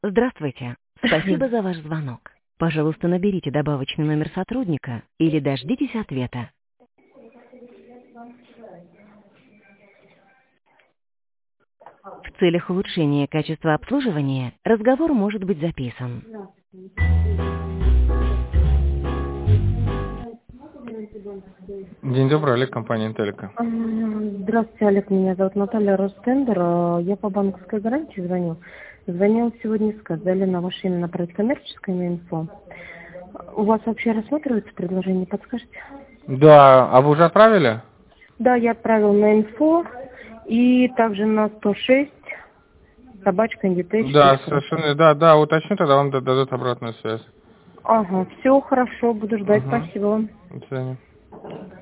Здравствуйте. Спасибо за ваш звонок. Пожалуйста, наберите добавочный номер сотрудника или дождитесь ответа. В целях улучшения качества обслуживания разговор может быть записан. День добрый, Олег, компания Интеллика. Здравствуйте, Олег, меня зовут Наталья Ростендер. Я по банковской гарантии звоню. Звонила сегодня, сказали на ваше имя направить коммерческое инфо. У вас вообще рассматривается предложение, подскажете? Да, а вы уже отправили? Да, я отправил на инфо и также на 106 собачка Inditex. Да, совершенно, да, уточню, тогда вам дадут обратную связь. Ага, все хорошо, буду ждать, Угу. спасибо вам. До свидания.